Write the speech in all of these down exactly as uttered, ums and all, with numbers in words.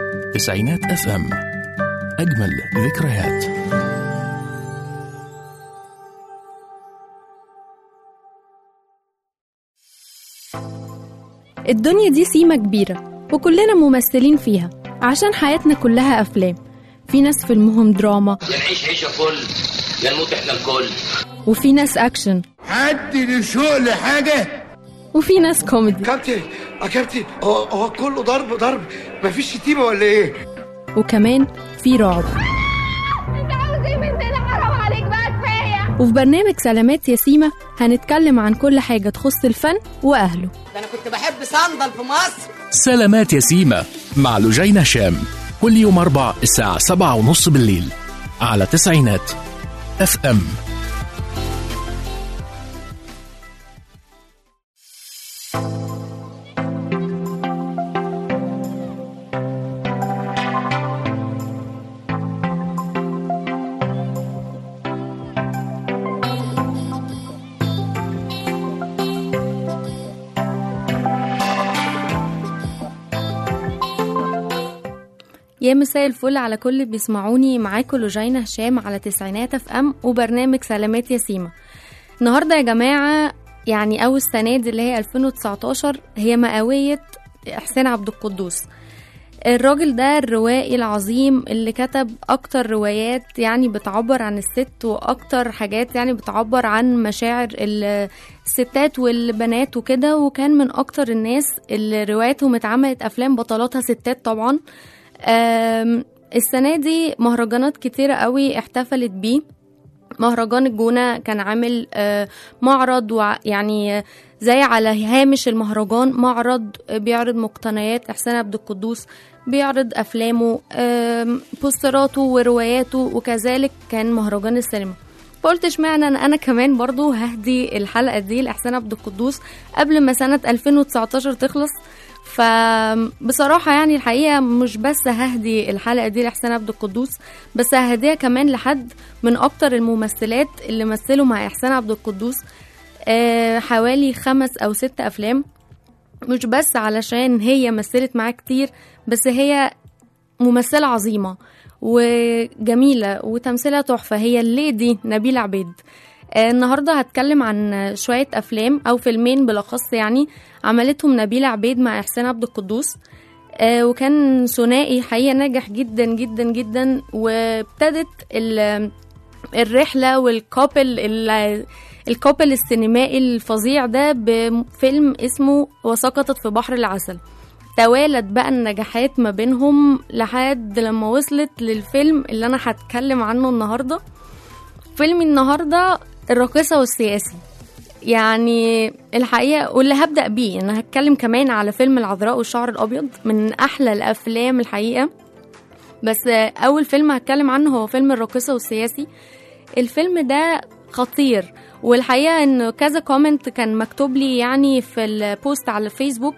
تسعينات اف ام، اجمل ذكريات. الدنيا دي سيمة كبيرة وكلنا ممثلين فيها عشان حياتنا كلها أفلام. في ناس فيلمهم دراما، يا نعيش عيشة فل يا نموت احنا الكل، وفي ناس أكشن، حد لشوق لحاجة، وفي ناس كوميدي. كابتن يا كابتن هو هو كله ضرب ضرب، مفيش شتيمة ولا ايه؟ وكمان في رعب. انت عاوز ايه مننا؟ حرام عليك بقى كفايه. وفي برنامج سلامات يا سيما هنتكلم عن كل حاجة تخص الفن وأهله. ده أنا كنت بحب صندل في مصر. سلامات يا سيما مع لجين هشام، كل يوم أربع الساعة سبعة ونص بالليل على تسعينات اف ام. يا مساء الفل على كل اللي بيسمعوني، معاكم لجين هشام على تسعينات اف ام وبرنامج سلامات يا سيما. النهارده يا جماعه يعني اول السنه دي اللي هي ألفين وتسعتاشر هي مئويه إحسان عبد القدوس. الراجل ده الروائي العظيم اللي كتب اكتر روايات يعني بتعبر عن الست، واكتر حاجات يعني بتعبر عن مشاعر الستات والبنات وكده، وكان من اكتر الناس اللي رواياتهم اتعملت افلام بطلاتها ستات طبعا. السنة دي مهرجانات كتيرة قوي احتفلت بيه. مهرجان الجونة كان عامل معرض، يعني زي على هامش المهرجان معرض بيعرض مقتنيات إحسان عبد القدوس، بيعرض أفلامه بوستراته ورواياته، وكذلك كان مهرجان السينما. فقلت اشمعنى أنا, أنا كمان برضو ههدي الحلقة دي لإحسان عبد القدوس قبل ما سنة ألفين وتسعتاشر تخلص. فبصراحة يعني الحقيقة مش بس ههدي الحلقة دي لإحسان عبد القدوس، بس ههديها كمان لحد من أكتر الممثلات اللي مثلوا مع إحسان عبد القدوس أه حوالي خمس أو ست أفلام. مش بس علشان هي مثلت معاه كتير، بس هي ممثلة عظيمة وجميلة وتمثيلها تحفة. هي الليدي نبيلة عبيد. آه النهاردة هتكلم عن شوية أفلام أو فيلمين بالأخص يعني عملتهم نبيلة عبيد مع إحسان عبد القدوس. آه وكان ثنائي حقيقة ناجح جدا جدا جدا، وابتدت الرحلة والكوبل الكوبل السينمائي الفظيع ده بفيلم اسمه وسقطت في بحر العسل. توالت بقى النجاحات ما بينهم لحد لما وصلت للفيلم اللي أنا هتكلم عنه النهاردة. فيلم النهاردة الراقصة والسياسي، يعني الحقيقة واللي هبدأ بيه أنا هتكلم كمان على فيلم العذراء والشعر الأبيض من أحلى الأفلام الحقيقة. بس أول فيلم هتكلم عنه هو فيلم الراقصة والسياسي. الفيلم ده خطير، والحقيقة إنه كذا كومنت كان مكتوب لي يعني في البوست على الفيسبوك.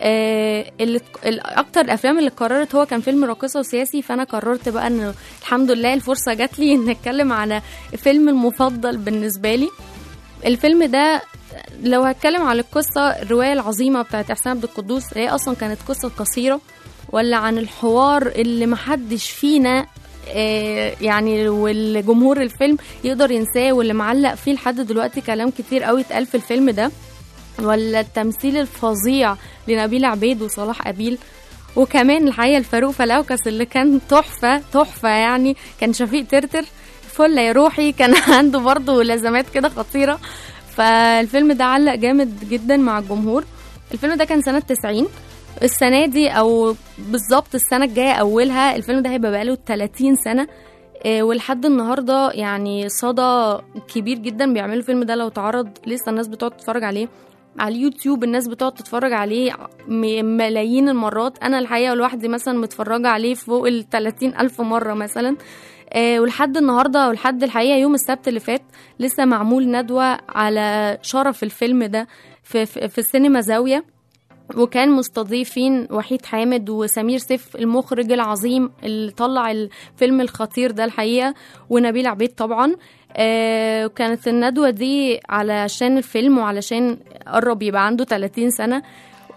آه اللي أكتر الأفلام اللي قررت هو كان فيلم راقصة وسياسي، فأنا قررت بقى إنه الحمد لله الفرصة جات لي إن أتكلم على فيلم المفضل بالنسبة لي. الفيلم ده لو هتكلم على القصة الرواية العظيمة بتاعت إحسان عبد القدوس، هي أصلا كانت قصة قصيرة ولا عن الحوار اللي محدش فينا آه يعني والجمهور الفيلم يقدر ينساه، واللي معلق فيه لحد دلوقتي كلام كتير قوي اتقال في الفيلم ده، ولا التمثيل الفظيع لنبيلة عبيد وصلاح أبيل، وكمان الحقيقة الفاروق فلاوكس اللي كان تحفة تحفة يعني. كان شفيق ترتر فل يا روحي، كان عنده برضه لازمات كده خطيرة. فالفيلم ده علق جامد جدا مع الجمهور. الفيلم ده كان سنة تسعين. السنة دي أو بالظبط السنة الجاية أولها الفيلم ده هيبقى بقاله ثلاثين سنة. إيه ولحد النهاردة يعني صدى كبير جدا بيعملوا الفيلم ده. لو تعرض لسه الناس بتقعد تتفرج عليه على اليوتيوب، الناس بتقعد تتفرج عليه ملايين المرات. أنا الحقيقة لوحدي مثلا متفرجة عليه فوق الثلاثين ألف مرة مثلا. آه ولحد النهاردة ولحد الحقيقة يوم السبت اللي فات لسه معمول ندوة على شرف الفيلم ده في, في, في السينما زاوية، وكان مستضيفين وحيد حامد وسمير سيف المخرج العظيم اللي طلع الفيلم الخطير ده الحقيقة، ونبيل عبيد طبعا. آه كانت الندوة دي علشان الفيلم وعلشان قرب يبقى عنده ثلاثين سنة.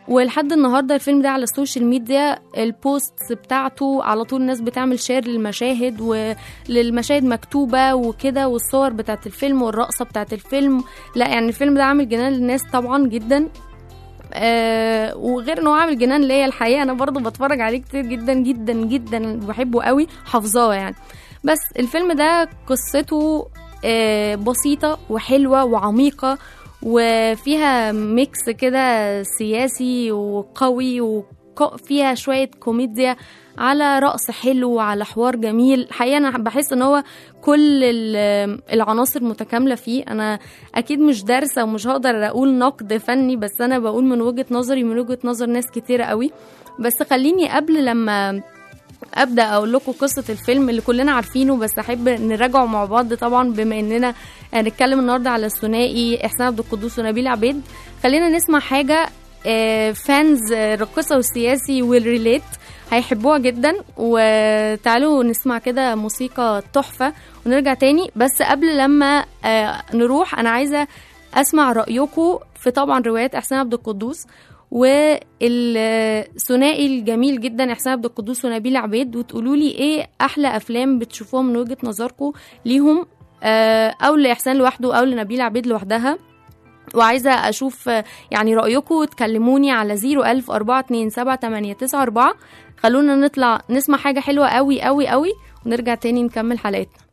ولحد النهارده الفيلم ده على السوشيال ميديا البوستس بتاعته على طول الناس بتعمل شير للمشاهد وللمشاهد مكتوبه وكده، والصور بتاعت الفيلم والرقصه بتاعت الفيلم. لا يعني الفيلم ده عامل جنان للناس طبعا جدا. آه وغير انه عامل جنان ليا الحقيقه انا برضو بتفرج عليه كتير جدا جدا جدا، بحبه قوي حافظاه يعني. بس الفيلم ده قصته آه بسيطه وحلوه وعميقه، وفيها ميكس كده سياسي وقوي، وفيها شوية كوميديا على رقص حلو على حوار جميل. حقيقة أنا بحس أن هو كل العناصر متكاملة فيه. أنا أكيد مش دارسة ومش هقدر أقول نقد فني، بس أنا بقول من وجهة نظري من وجهة نظر ناس كتيرة قوي. بس خليني قبل لما ابدا اقول لكم قصه الفيلم اللي كلنا عارفينه، بس احب نراجعه مع بعض طبعا بما اننا هنتكلم النهارده على الثنائي احسان عبد القدوس ونبيل عبيد. خلينا نسمع حاجه فانز الراقصه والسياسي والريليت هيحبوها جدا، وتعالوا نسمع كده موسيقى تحفه ونرجع تاني. بس قبل لما نروح انا عايزه اسمع رايكم في طبعا روايات احسان عبد القدوس والثنائي الجميل جدا احسان عبد القدوس ونبيل عبيد، وتقولوا لي ايه احلى افلام بتشوفوها من وجهة نظركم ليهم، او لاحسان لوحده او لنبيل عبيد لوحدها. وعايزه اشوف يعني رايكم وتكلموني على زيرو ألف أربعة اتنين سبعة تمانية تسعة أربعة. خلونا نطلع نسمع حاجه حلوه قوي قوي قوي ونرجع تاني نكمل حلقتنا.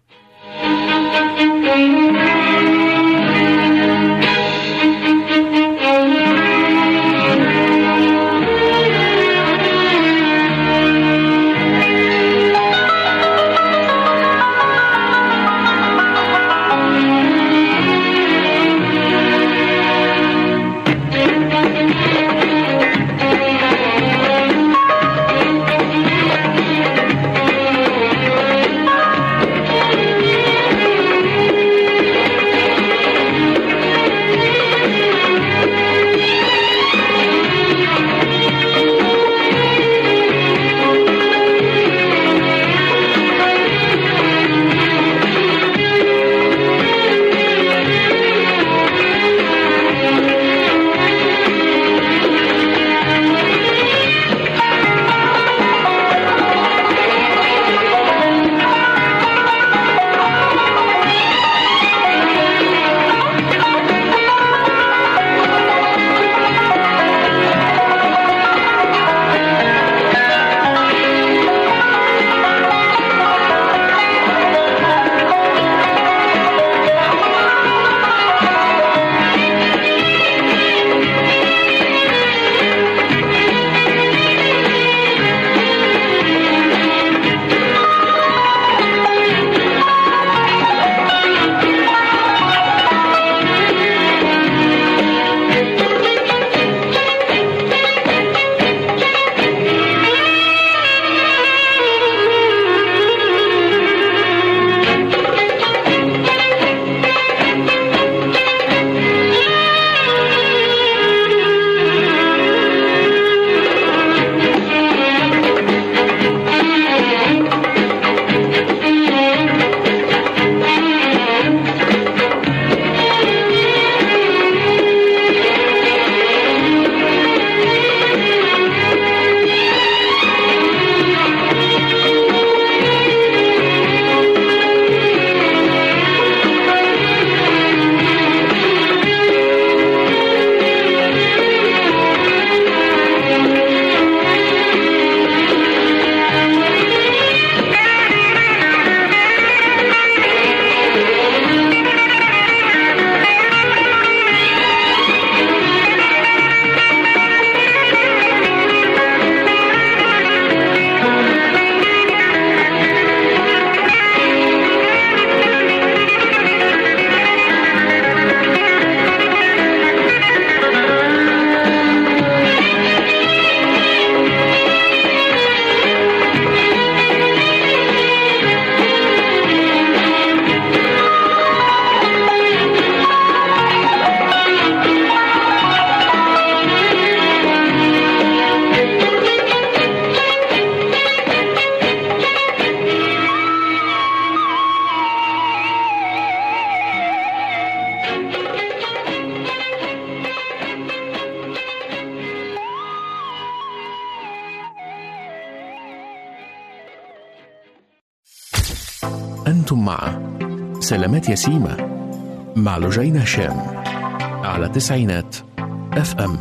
أنتم مع سلامات يسيمة مع لجينة هشام على تسعينات اف ام.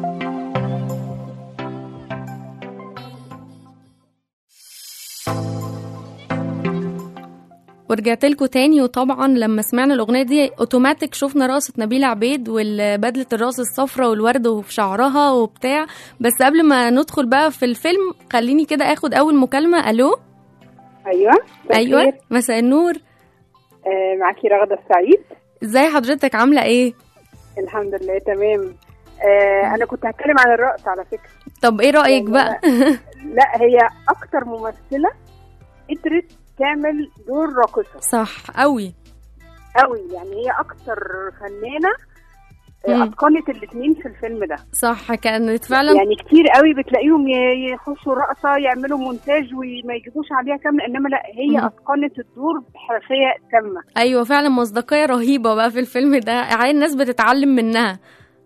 ورجعت لكم تاني، وطبعا لما سمعنا الاغنيه دي اوتوماتيك شفنا رقصه نبيلة عبيد والبدله الراس الصفراء والورد وفي شعرها وبتاع. بس قبل ما ندخل بقى في الفيلم خليني كده اخد اول مكالمه. الو. ايوه ايوه مساء النور. آه معاكي رغده السعيد. ازاي حضرتك عامله ايه؟ الحمد لله تمام. آه انا كنت هتكلم عن الرقص على فكره. طب ايه رايك يعني بقى؟ لا هي اكتر ممثله قدرت تعمل دور راقصه. صح قوي قوي، يعني هي اكتر فنانه اتقنت الاثنين في الفيلم ده. صح كانت فعلا. يعني كتير قوي بتلاقيهم يخشوا رقصه يعملوا مونتاج وما يجيبوش عليها كامله، انما لا هي م. اتقنت الدور بحرفيه تامه. ايوه فعلا مصداقيه رهيبه بقى في الفيلم ده، عين الناس بتتعلم منها.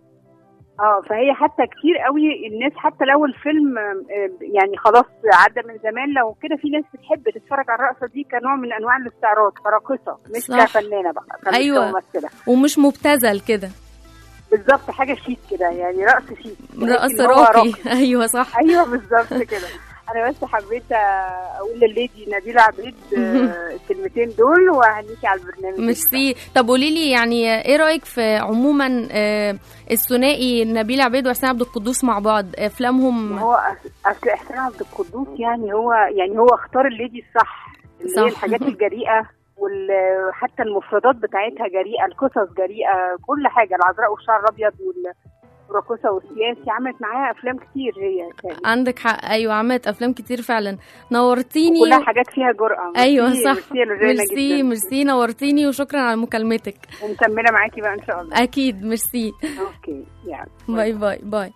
اه فهي حتى كتير قوي الناس حتى لو الفيلم يعني خلاص عدى من زمان، لو كده في ناس بتحب تتفرج على الرقصه دي كنوع من انواع الاستعراض كراقصه مش صح. كفنانه بقى. ايوه كممثله ومش مبتذل كده. بالظبط، حاجه شيك كده، يعني رقص شيك، رقص راقي. ايوه صح. ايوه بالظبط كده. انا بس حبيت اقول لليدي نبيلة عبيد الكلمتين دول وهنيكي على البرنامج. ميرسي. طب قولي لي يعني ايه رايك في عموما الثنائي نبيلة عبيد وحسين عبد القدوس مع بعض افلامهم؟ هو اصل حسين عبد القدوس يعني هو يعني هو اختار الليدي الصح، اللي هي الحاجات الجريئه وحتى المفردات بتاعتها جريئه، القصص جريئه، كل حاجه. العذراء والشعر الابيض والراقصه والسياسي عملت معاها افلام كتير. هي يعني. عندك حق. ايوه عملت افلام كتير فعلا. نورتيني. كلها حاجات فيها جرأة. ايوه صح. ميرسي ميرسي نورتيني وشكرا على مكالمتك. ومكمله معاكي بقى ان شاء الله. اكيد ميرسي. اوكي يعني باي باي باي.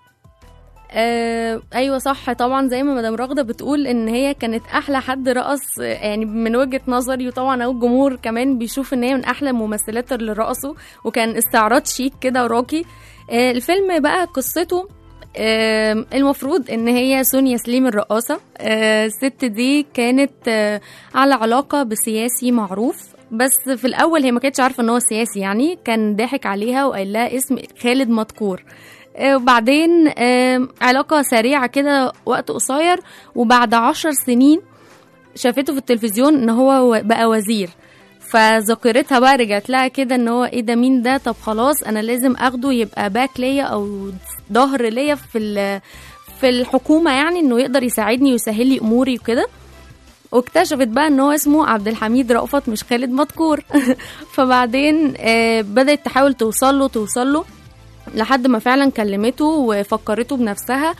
آه ايوه صح طبعا زي ما مدام رغده بتقول ان هي كانت احلى حد رقص يعني من وجهه نظري، وطبعا او الجمهور كمان بيشوف ان هي من احلى الممثلات اللي رقصوا، وكان استعراض شيك كده وراقي. آه الفيلم بقى قصته آه المفروض ان هي سونيا سليم الرقاصه. آه الست دي كانت آه على علاقه بسياسي معروف، بس في الاول هي ما كانتش عارفه ان هو سياسي، يعني كان ضاحك عليها وقال لها اسم خالد مدكور. وبعدين علاقة سريعة كده وقت قصير، وبعد عشر سنين شافته في التلفزيون ان هو بقى وزير، فذاكرتها بقى رجعت لها كده ان هو ايه ده مين ده، طب خلاص انا لازم اخده يبقى باك ليا او ظهر ليا في في الحكومة، يعني انه يقدر يساعدني ويسهل لي اموري وكده. واكتشفت بقى ان هو اسمه عبد الحميد رأفت مش خالد مدكور. فبعدين بدأت تحاول توصل له توصل له لحد ما فعلا كلمته وفكرته بنفسها،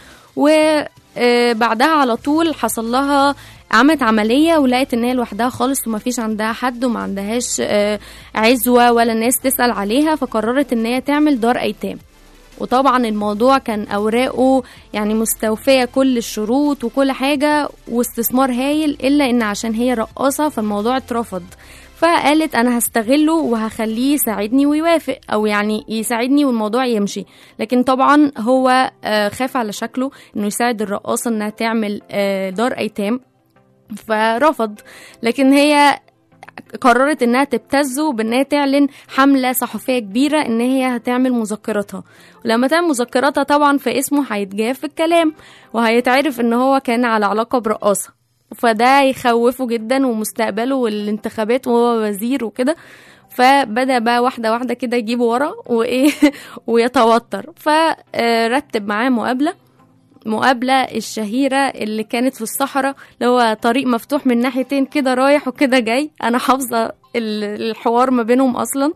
وبعدها على طول حصل لها عملت عملية ولقيت ان هي لوحدها خالص وما فيش عندها حد وما عندهاش عزوة ولا ناس تسأل عليها، فقررت ان هي تعمل دار ايتام. وطبعا الموضوع كان اوراقه يعني مستوفية كل الشروط وكل حاجة واستثمار هايل، الا ان عشان هي رقاصة فالموضوع اترفض. فقالت انا هستغله وهخليه يساعدني ويوافق، او يعني يساعدني والموضوع يمشي. لكن طبعا هو خاف على شكله انه يساعد الرقاصة انها تعمل دار ايتام فرفض. لكن هي قررت انها تبتزه بانها تعلن حملة صحفية كبيرة ان هي هتعمل مذكراتها، ولما تعمل مذكراتها طبعا في اسمه هيتجاف في الكلام وهيتعرف ان هو كان على علاقة برقاصة، فده يخوفه جدا ومستقبله والانتخابات وهو وزير وكده. فبدأ بقى واحدة واحدة كده يجيبه ورا وإيه ويتوتر. فرتب معاه مقابلة مقابلة الشهيرة اللي كانت في الصحراء، اللي هو طريق مفتوح من ناحيتين كده رايح وكده جاي. أنا حافظة الحوار ما بينهم أصلا.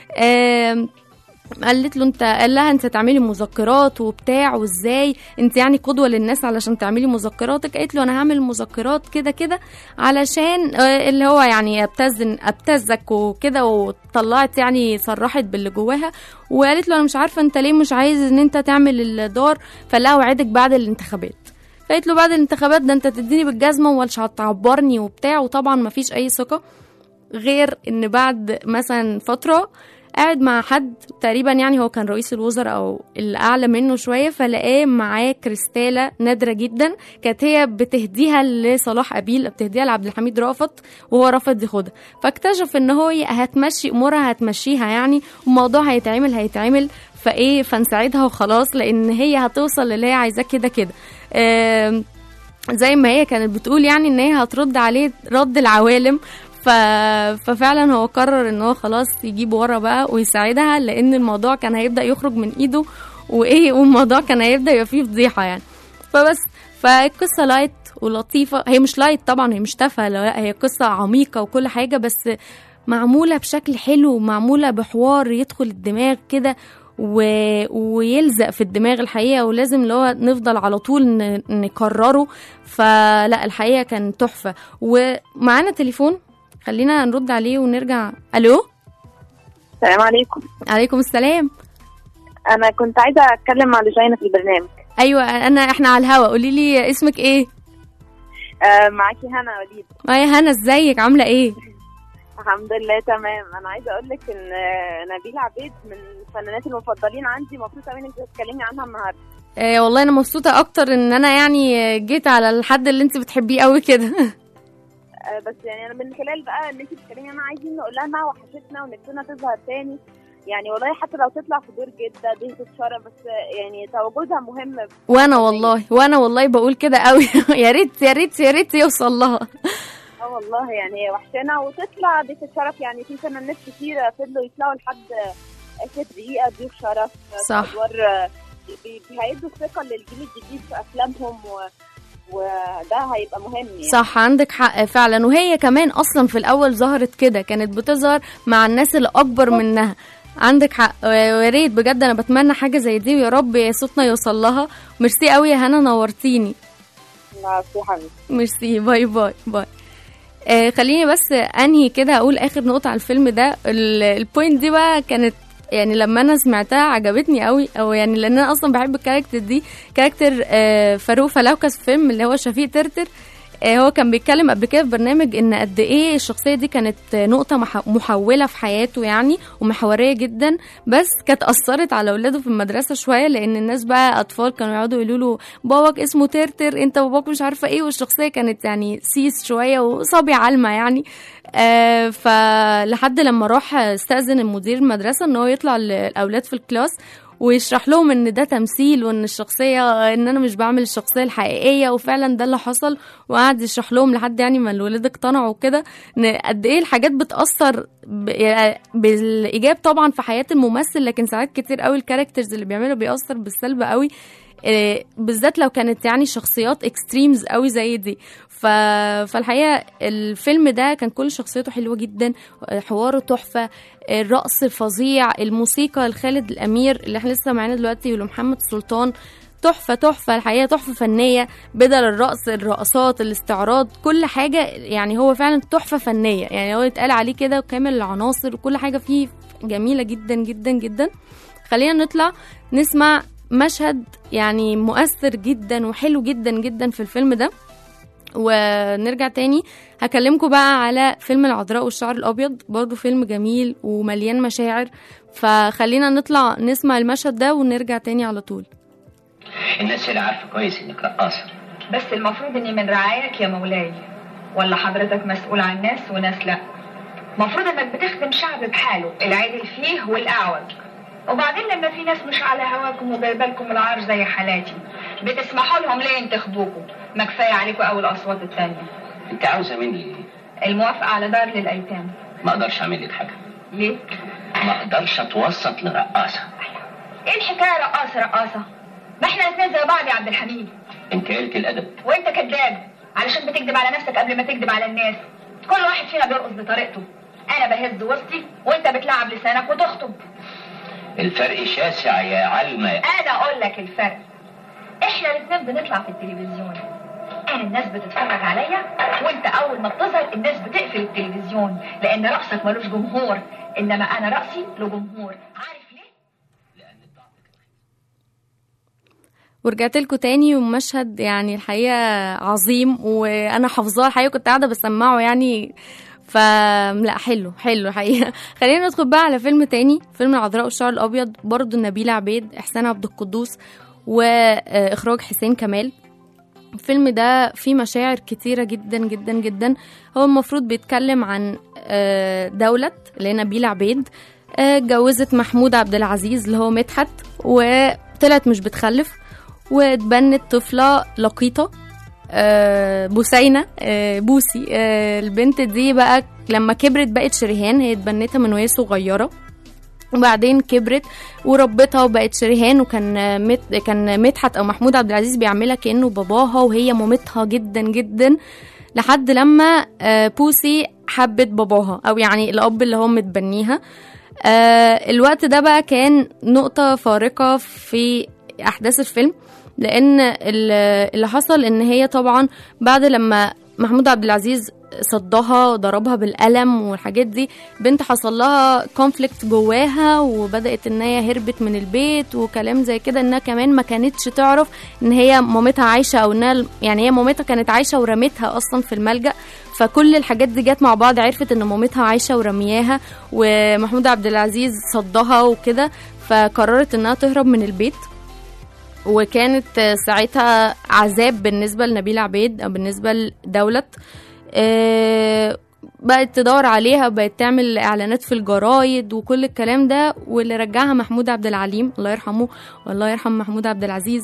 قالت له انت قال لها انت تعملي مذكرات وبتاع وازاي انت يعني قدوة للناس علشان تعملي مذكراتك. قالت له انا هعمل مذكرات كده كده علشان اللي هو يعني ابتزن ابتزك وكده، وطلعت يعني صرحت باللي جواها. وقالت له انا مش عارفة انت ليه مش عايز ان انت تعمل الدار، فلا وعدك بعد الانتخابات. فقالت له بعد الانتخابات ده انت تديني بالجزمة ومش هتعبرني وبتاع. وطبعا ما فيش اي ثقة غير ان بعد مثلا فترة قاعد مع حد تقريبا يعني هو كان رئيس الوزراء او الاعلى منه شويه، فلقاه معاه كريستاله نادره جدا كانت هي بتهديها لصلاح قابيل، بتهديها لعبد الحميد رأفت وهو رفض ياخدها. فاكتشف ان هو هتمشي امورها هتمشيها يعني، والموضوع هيتعمل هيتعمل فايه فنساعدها وخلاص، لان هي هتوصل للي هي عايزاه كده كده. آه زي ما هي كانت بتقول يعني ان هي هترد عليه رد العوالم. ف... ففعلا هو قرر ان هو خلاص يجيب ورا بقى ويساعدها، لان الموضوع كان هيبدأ يخرج من ايده وايه، والموضوع كان هيبدأ يبقى فيه فضيحة يعني. فبس فالقصة لايت ولطيفة، هي مش لايت طبعا، هي مش تافهة، لا هي قصة عميقة وكل حاجة، بس معمولة بشكل حلو ومعمولة بحوار يدخل الدماغ كده و... ويلزق في الدماغ الحقيقة، ولازم اللي هو نفضل على طول ن... نكرره. فلا الحقيقة كان تحفة. ومعانا تليفون خلينا نرد عليه ونرجع. الو السلام عليكم. عليكم السلام. انا كنت عايزه اتكلم مع لجينة في البرنامج. ايوه انا احنا على الهوا، قولي لي اسمك ايه؟ آه معاكي هنا وليد. يا هنا ازيك عامله ايه؟ الحمد لله تمام. انا عايزه اقول لك ان نبيلة عبيد من الفنانات المفضلين عندي، مبسوطه قوي انك بتتكلمي عنها النهارده. آه والله انا مبسوطه اكتر ان انا يعني جيت على الحد اللي انت بتحبيه قوي كده. آه بس يعني انا من خلال بقى ان انت بتتكلمي انا عايزين نقول لها انها وحشتنا ونفسنا تظهر تاني يعني، والله حتى لو تطلع في دور جدة دي تتشرف، بس يعني تواجدها مهم. وانا والله وانا والله بقول كده قوي. يا ريت يا ريت يا ريت يوصل لها. اه والله يعني وحشنا وتطلع دي تتشرف يعني. في فنانات كتيرة فضلوا يطلعوا لحد اخر دقيقة ضيوف شرف. صح. ادوار هيدوا الثقة للجيل الجديد في افلامهم و... وده هيبقى مهم يعني. صح عندك حق فعلا. وهي كمان اصلا في الاول ظهرت كده، كانت بتظهر مع الناس اللي اكبر منها. عندك حق. ويا ريت بجد انا بتمنى حاجه زي دي، ويا رب صوتنا يوصل لها. ميرسي قوي يا هنا، نورتيني. ميرسي حبيبتي. ميرسي. باي باي باي. آه خليني بس انهي كده اقول اخر نقطه على الفيلم ده. البوينت دي بقى كانت يعني لما انا سمعتها عجبتني قوي، او يعني لان انا اصلا بحب الكاركتر دي، كاركتر آه فاروق فلوكس في فيلم اللي هو شفيق ترتر. آه هو كان بيتكلم قبل كده في برنامج ان قد ايه الشخصيه دي كانت نقطه محوله في حياته يعني، ومحوريه جدا، بس كانت اثرت على اولاده في المدرسه شويه، لان الناس بقى اطفال كانوا يقعدوا يقولوا له باباك اسمه ترتر، انت باباك مش عارفه ايه، والشخصيه كانت يعني سيس شويه وصبي علمه يعني. آه فلحد لما راح استأذن المدير المدرسه ان هو يطلع الاولاد في الكلاس ويشرح لهم ان ده تمثيل، وان الشخصيه ان انا مش بعمل الشخصيه الحقيقيه، وفعلا ده اللي حصل. وقعد يشرح لهم لحد يعني ما الولاد اقتنعوا كده ان قد ايه الحاجات بتاثر بالايجاب طبعا في حياه الممثل، لكن ساعات كتير قوي الكاركترز اللي بيعملوا بيأثر بالسلب قوي، بالذات لو كانت يعني شخصيات اكستريمز قوي زي دي. ف... فالحقيقه الفيلم ده كان كل شخصيته حلوه جدا، حواره تحفه، الرقص فظيع، الموسيقى لخالد الامير اللي احنا لسه معانا دلوقتي ولمحمد سلطان، تحفه تحفه الحقيقه، تحفه فنيه، بدل الرقص الرقصات الاستعراض كل حاجه يعني، هو فعلا تحفه فنيه يعني، هو يتقال عليه كده، وكامل العناصر وكل حاجه فيه جميله جدا جدا جدا. خلينا نطلع نسمع مشهد يعني مؤثر جدا وحلو جدا جدا في الفيلم ده، ونرجع تاني هكلمكم بقى على فيلم العذراء والشعر الأبيض، برضو فيلم جميل ومليان مشاعر. فخلينا نطلع نسمع المشهد ده ونرجع تاني على طول. الناس اللي عارفة كويس انك رقاصة، بس المفروض اني من رعاياك يا مولاي، ولا حضرتك مسؤول عن ناس وناس لا؟ مفروض انك بتخدم شعب بحاله، العادل فيه والأعوج. وبعدين لما في ناس مش على هواكم وجايبالكم العار زي حالاتي، بتسمحوا لهم ليه ينتخبوكم؟ ما كفايه عليكم قوي الاصوات التانية. انت عاوزه مني ايه؟ الموافقه على دار للايتام. ما اقدرش اعمل لك حاجه. ليه؟ ما اقدرش اتوسط لرقاصه. ايه الحكايه رقاصه رقاصه؟ ما احنا الاثنين زي بعض يا عبد الحميد. انت قلت الادب وانت كذاب، علشان بتكذب على نفسك قبل ما تكذب على الناس. كل واحد فينا بيرقص بطريقته، انا بهز وسطي وانت بتلعب لسانك وتخطب. الفرق شاسع يا علمة. انا اقول لك الفرق، احنا الاثنين بنطلع في التلفزيون، انا الناس بتتفرج عليا، وانت اول ما بتظهر الناس بتقفل التلفزيون، لان رقصك ملوش جمهور، انما انا رقصي له جمهور. عارف ليه؟ لان ورجعت لكم تاني، ومشهد يعني الحقيقه عظيم وانا حافظاه الحقيقه، كنت قاعده بسمعه يعني فلا حلو حلو حقيقة. خلينا ندخل بقى على فيلم تاني، فيلم العذراء والشعر الأبيض، برضو نبيلة عبيد، إحسان عبد القدوس، وإخراج حسين كمال. الفيلم ده فيه مشاعر كتيرة جدا جدا جدا. هو المفروض بيتكلم عن دولة اللي هي نبيلة عبيد، اتجوزت محمود عبد العزيز اللي هو مدحت، وطلعت مش بتخلف، واتبنت طفلة لقيطة بوسينة بوسي. البنت دي بقى لما كبرت بقت شريهان، هي اتبنتها من وهي صغيرة، وبعدين كبرت وربتها وبقت شريهان، وكان مت... كان مدحت او محمود عبد العزيز بيعملها كأنه باباها وهي مامتها جدا جدا، لحد لما بوسي حبت باباها، او يعني الاب اللي هو متبنيها. الوقت ده بقى كان نقطة فارقة في احداث الفيلم، لان اللي حصل ان هي طبعا بعد لما محمود عبد العزيز صدها وضربها بالقلم والحاجات دي، بنت حصل لها كونفليكت جواها، وبدأت ان هي هربت من البيت وكلام زي كده، انها كمان ما كانتش تعرف ان هي مامتها عايشة، او انها يعني هي مامتها كانت عايشة ورمتها اصلا في الملجأ. فكل الحاجات دي جت مع بعض، عرفت ان مامتها عايشة ورمياها، ومحمود عبد العزيز صدها وكده، فقررت انها تهرب من البيت. وكانت ساعتها عذاب بالنسبة لنبيلة عبيد او بالنسبة لدولة. أه بقت تدور عليها، بقت تعمل اعلانات في الجرايد وكل الكلام ده، واللي رجعها محمود عبد العليم الله يرحمه، والله يرحم محمود عبد العزيز.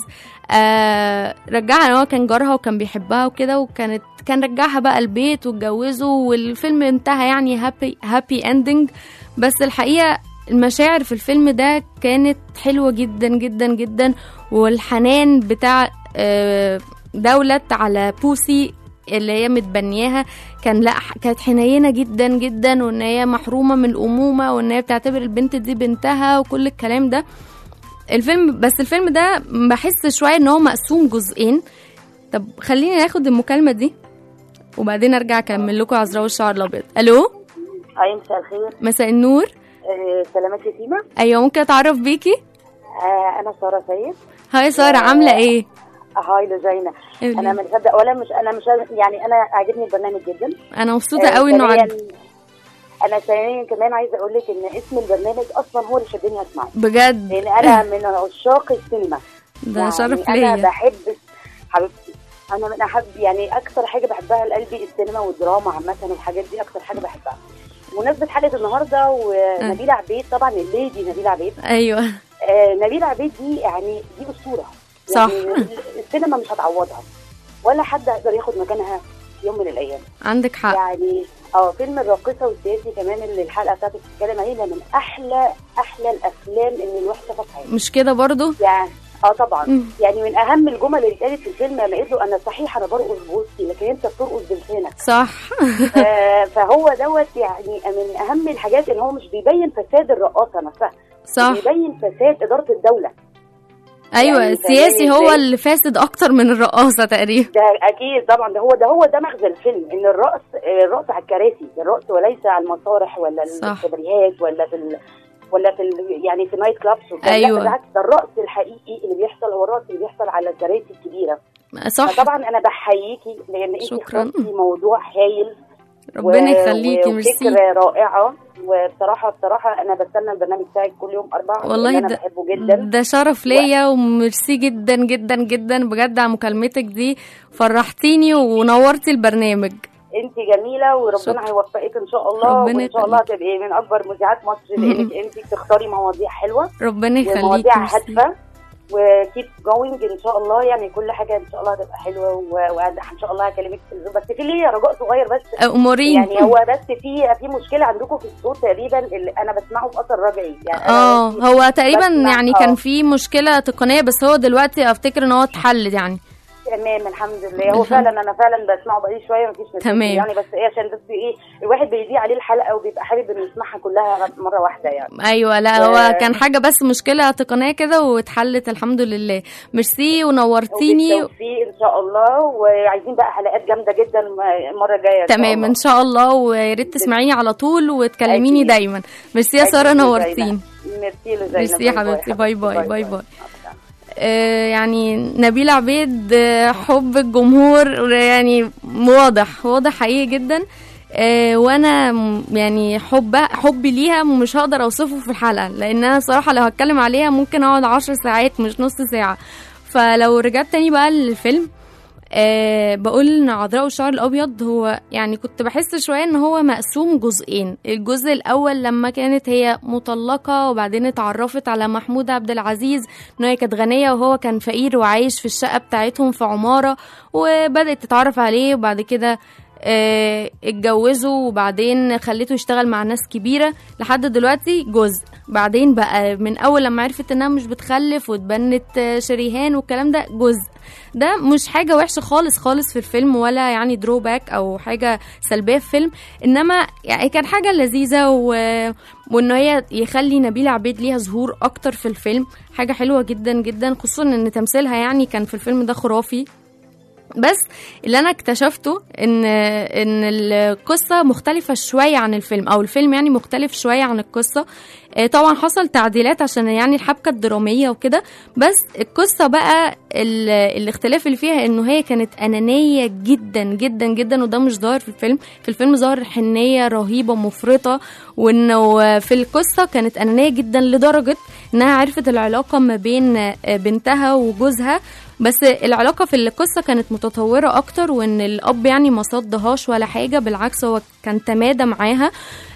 أه رجعها، هو كان جارها وكان بيحبها وكده، وكانت كان رجعها بقى البيت واتجوزوا، والفيلم انتهى يعني هابي هابي اندنج. بس الحقيقة المشاعر في الفيلم ده كانت حلوة جدا جدا جدا، والحنان بتاع أه دولة على بوسي اللي هي متبنياها كان لا كانت حنينه جدا جدا، وان هي محرومه من الامومه، وان هي بتعتبر البنت دي بنتها وكل الكلام ده. الفيلم بس الفيلم ده بحس شويه ان هو مقسوم جزئين. طب خليني ناخد المكالمه دي وبعدين ارجع اكمل لكم عذراء والشعر الابيض. الو. اي مساء الخير. مساء النور. أه سلامات يتيمه. ايوه ممكن اتعرف بيكي؟ أه انا ساره سيد. هاي ساره، عامله ايه؟ هاي لجينا. انا من صدق ولا مش انا مش يعني انا عاجبني البرنامج جدا، انا مبسوطه آه قوي انه عجب. انا ثانيا كمان عايزه اقول لك ان اسم البرنامج اصلا هو اللي شدني اسمعه بجد، لان انا من عشاق السينما. ده يعني شرف ليا. انا بحب حبيبتي، انا من احب يعني اكتر حاجه بحبها لقلبي السينما والدراما عامه، والحاجات دي اكتر حاجه بحبها. بمناسبه حلقه النهارده ونبيلة عبيد، طبعا الليدي نبيلة عبيد. ايوه آه نبيلة عبيد دي يعني دي اسطوره صح. يعني السينما مش هتعوضها، ولا حد هيقدر ياخد مكانها يوم من الايام. عندك حق. يعني اه فيلم الراقصه والسياسي كمان اللي الحلقه بتاعته بتتكلم عليه، ده من احلى احلى الافلام اللي الواحد شافها في حياته. مش كده برضو؟ يعني اه طبعا. م. يعني من اهم الجمل اللي اتقالت في الفيلم لما قالت له انا صحيح انا برقص بوسطي لكن انت بترقص بلسانك. صح. آه فهو دوت يعني من اهم الحاجات ان هو مش بيبين فساد الرقاصه نفسها، صح، بيبين فساد اداره الدوله. ايوه يعني السياسي هو اللي فاسد اكتر من الرقاصه تقريبا. ده اكيد طبعا، ده هو ده هو ده مغزى الفيلم، ان الرقص الرقص على الكراسي، الرقص وليس على المسارح ولا الكباريهات ولا في ال... ولا في ال... يعني في نايت كلابس. ايوه بالعكس، ده الرقص الحقيقي اللي بيحصل هو الرقص اللي بيحصل على الكراسي الكبيره. صح. فطبعا انا بحييكي لان انت اخترتي موضوع هايل، ربنا يخليكي. ميرسي، فكرة رائعة. وبصراحة بصراحة أنا بستنى البرنامج بتاعك كل يوم أربعة، والله أنا ده بحبه جدا. ده شرف ليا و... وميرسي جدا جدا جدا بجد على مكالمتك دي، فرحتيني ونورتي البرنامج. انت جميلة وربنا هيوفقك إن شاء الله، وإن شاء الله هتبقي من أكبر مذيعات مصر لأنك انت بتختاري مواضيع حلوة. ربنا يخليكي. ومواضيع هادفة وكيب جوينج ان شاء الله، يعني كل حاجه ان شاء الله هتبقى حلوه، وان شاء الله هكلمك في الزوم. بس في ليه رجاء صغير بس امورين، يعني هو بس في في مشكله عندكم في الصوت تقريبا اللي انا بسمعه في اثر رجعي يعني. اه هو تقريبا يعني كان في مشكله تقنيه، بس هو دلوقتي افتكر ان هو اتحل يعني. تمام الحمد لله. هو فعلا انا فعلا بسمعه بقالي شويه مفيش مشكله يعني، بس ايه عشان بس ايه الواحد بيضيع عليه الحلقه وبيبقى حابب انه يسمعها كلها مره واحده يعني. ايوه لا و... هو كان حاجه بس مشكله تقنيه كده واتحلت الحمد لله. ميرسي ونورتيني. وبالتوفيق ان شاء الله، وعايزين بقى حلقات جامده جدا المره الجايه. تمام ان شاء الله، ويا ريت تسمعيني على طول وتكلميني دايما. ميرسي يا ساره، نورتيني. ميرسي لزينب. ميرسي يا حبيبتي. باي باي باي باي, باي. آه يعني نبيلة عبيد، آه حب الجمهور يعني واضح واضح حقيقي جدا. آه وانا يعني حب حبي ليها مش هقدر اوصفه في الحلقه، لان انا بصراحه لو هتكلم عليها ممكن اقعد عشر ساعات مش نص ساعه. فلو رجعت تاني بقى للفيلم، أه بقول ان عذراء والشعر الابيض هو يعني كنت بحس شويه ان هو مقسوم جزئين. الجزء الاول لما كانت هي مطلقه وبعدين اتعرفت على محمود عبد العزيز ان هي كانت غنيه وهو كان فقير وعايش في الشقه بتاعتهم في عماره، وبدات تتعرف عليه وبعد كده اه اتجوزوا وبعدين خليته يشتغل مع ناس كبيره لحد دلوقتي جزء. بعدين بقى من اول لما عرفت انها مش بتخلف واتبنت شريهان والكلام ده جزء. ده مش حاجة وحشة خالص خالص في الفيلم ولا يعني دروباك أو حاجة سلبية في الفيلم، إنما يعني كان حاجة لذيذة و... وإنه هي يخلي نبيلة عبيد ليها ظهور أكتر في الفيلم، حاجة حلوة جدا جدا، خصوصا إن تمثيلها يعني كان في الفيلم ده خرافي. بس اللي انا اكتشفته ان ان القصه مختلفه شويه عن الفيلم، او الفيلم يعني مختلف شويه عن القصه. طبعا حصل تعديلات عشان يعني الحبكه الدراميه وكده، بس القصه بقى الاختلاف اللي فيها انه هي كانت انانيه جدا جدا جدا، وده مش ظاهر في الفيلم. في الفيلم ظاهر حنيه رهيبه مفرطه، وانه في القصه كانت انانيه جدا لدرجه انها عرفت العلاقه ما بين بنتها وجوزها، بس العلاقة في القصة كانت متطورة أكتر، وإن الأب يعني ما صدهاش ولا حاجة، بالعكس هو كان تمادى معاها.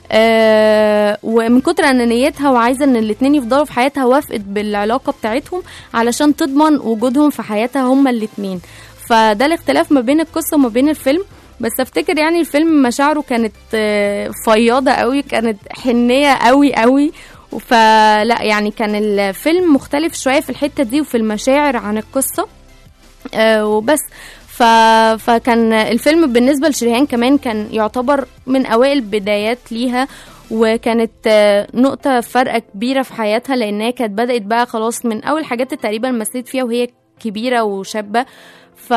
آه ومن كتر أنانيتها وعايزة إن الاتنين يفضلوا في حياتها وافقت بالعلاقة بتاعتهم علشان تضمن وجودهم في حياتها هما الاتنين. فده الاختلاف ما بين القصة وما بين الفيلم. بس افتكر يعني الفيلم مشاعره كانت آه فياضة قوي، كانت حنية قوي قوي، فلا يعني كان الفيلم مختلف شوية في الحتة دي وفي المشاعر عن القصة. أه وبس ف... فكان الفيلم بالنسبة لشريهان كمان كان يعتبر من أوائل بدايات ليها، وكانت أه نقطة فرقة كبيرة في حياتها، لأنها كانت بدأت بقى خلاص من أول حاجات تقريبا مثلت فيها وهي كبيرة وشابة. ف...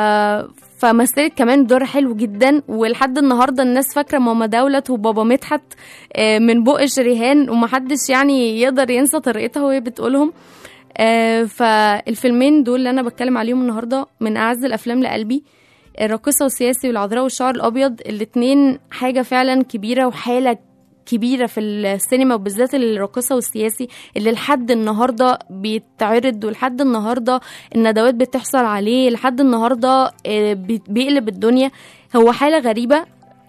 فمثلت كمان دور حلو جدا، ولحد النهارده الناس فاكره ماما دولت وبابا مدحت من بق شريهان، ومحدش يعني يقدر ينسى طريقتها وهي بتقولهم. فالفيلمين دول اللي انا بتكلم عليهم النهارده من اعز الافلام لقلبي، الراقصه والسياسي والعذراء والشعر الابيض. الاتنين حاجه فعلا كبيره وحاله كبيرة في السينما، وبالذات الراقصة والسياسي اللي لحد النهاردة بيتعرض، ولحد النهاردة الندوات بتحصل عليه، لحد النهاردة بيقلب الدنيا. هو حالة غريبة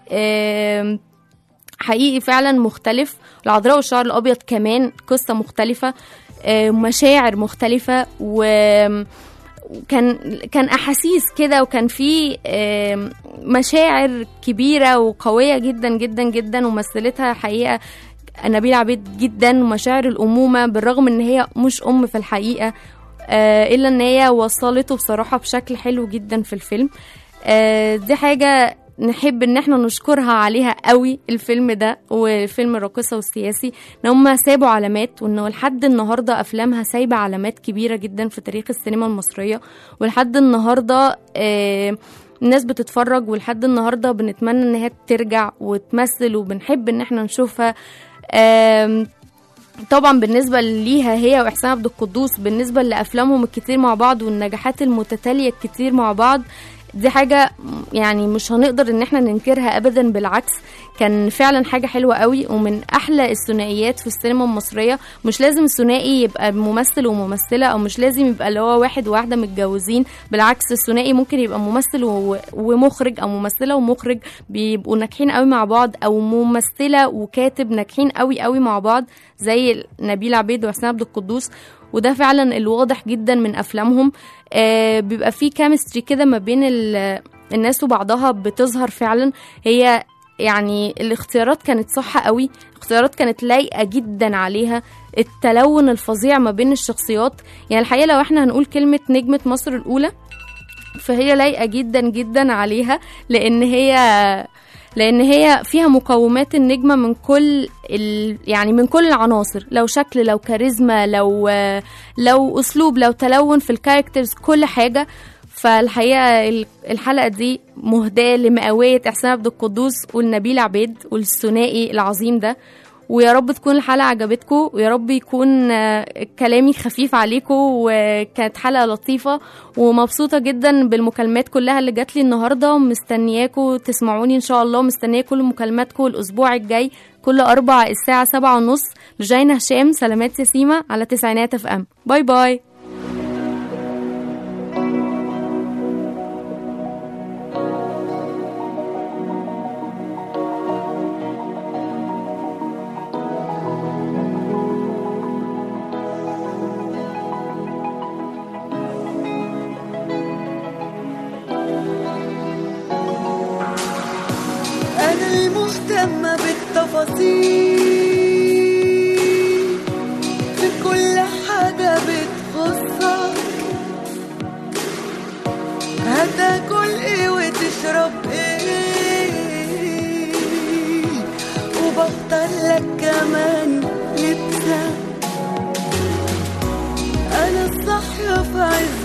حقيقي فعلا مختلف. العذراء والشعر الأبيض كمان قصة مختلفة، مشاعر مختلفة، و كان كان احاسيس كده، وكان في مشاعر كبيره وقويه جدا جدا جدا، ومثلتها حقيقه نبيلة عبيد جدا. ومشاعر الامومه بالرغم ان هي مش ام في الحقيقه، الا ان هي وصلته بصراحه بشكل حلو جدا في الفيلم. دي حاجه نحب ان احنا نشكرها عليها قوي، الفيلم ده والفيلم الراقصه والسياسي، ان هم سابوا علامات، وانه لحد النهارده افلامها سايبه علامات كبيره جدا في تاريخ السينما المصريه. ولحد النهارده آه الناس بتتفرج، ولحد النهارده بنتمنى ان هي ترجع وتمثل، وبنحب ان احنا نشوفها. آه طبعا بالنسبه ليها هي واحسان عبد القدوس، بالنسبه لافلامهم الكتير مع بعض والنجاحات المتتاليه الكتير مع بعض، دي حاجة يعني مش هنقدر ان احنا ننكرها ابدا، بالعكس كان فعلا حاجة حلوة قوي، ومن احلى الثنائيات في السينما المصرية. مش لازم الثنائي يبقى ممثل وممثلة، او مش لازم يبقى اللي هو واحد وواحدة متجوزين، بالعكس الثنائي ممكن يبقى ممثل ومخرج، او ممثلة ومخرج بيبقوا ناجحين قوي مع بعض، او ممثلة وكاتب ناجحين قوي قوي مع بعض زي نبيلة عبيد وحسين عبد القدوس. وده فعلا الواضح جدا من افلامهم. آه بيبقى فيه كيمستري كده ما بين الناس وبعضها بتظهر فعلا. هي يعني الاختيارات كانت صح قوي، الاختيارات كانت لايقه جدا عليها، التلون الفظيع ما بين الشخصيات. يعني الحقيقه لو احنا هنقول كلمه نجمه مصر الاولى، فهي لايقه جدا جدا عليها، لان هي لان هي فيها مقومات النجمه من كل ال... يعني من كل العناصر، لو شكل، لو كاريزما، لو لو اسلوب، لو تلون في الكاركترز، كل حاجه. فالحقيقه الحلقه دي مهداه لمئويه احسان عبد القدوس والنبيلة عبيد والثنائي العظيم ده. ويا رب تكون الحلقة عجبتكم، ويا رب يكون كلامي خفيف عليكم، وكانت حلقة لطيفة ومبسوطة جدا بالمكالمات كلها اللي جات لي النهاردة. مستنياكم تسمعوني إن شاء الله، مستنية كل مكالماتكم الأسبوع الجاي كل أربع الساعة سبعة ونص. لجينا هشام، سلامات ياسيمة على تسعينات اف ام. باي باي. مهتمة بالتفاصيل في كل حاجة بتخصك، هتاكل ايه وتشرب ايه، وبختار لك كمان لبسك. انا الصاحية في عز